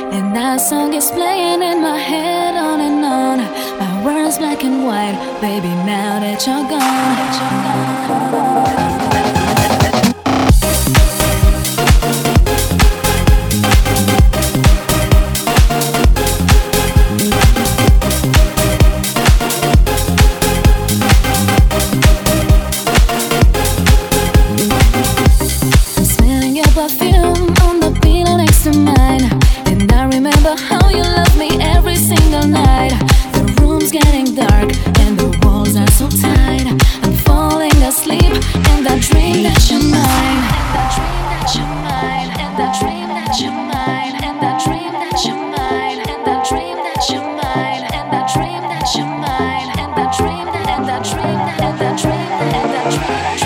And that song is playing in my head on and on. My world's black and white, baby, now that you're gone. Perfume on the pillow next to mine, and I remember how you loved me every single night. The room's getting dark and the walls are so tight. I'm falling asleep and I dream that you're mine. And I dream that you're mine. And I dream that you're mine. And I dream that you're mine. And I dream that you're mine. And I dream that you're mine. And I dream that and I dream that and I dream that and I dream that.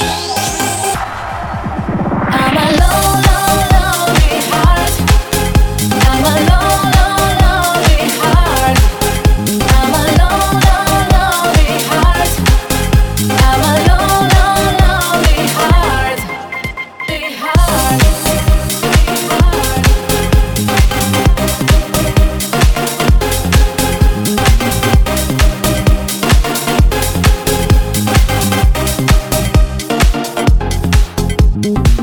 I'm a lonely heart. I'm a lonely heart. I'm a lonely heart. I'm a lonely heart. The heart. The heart.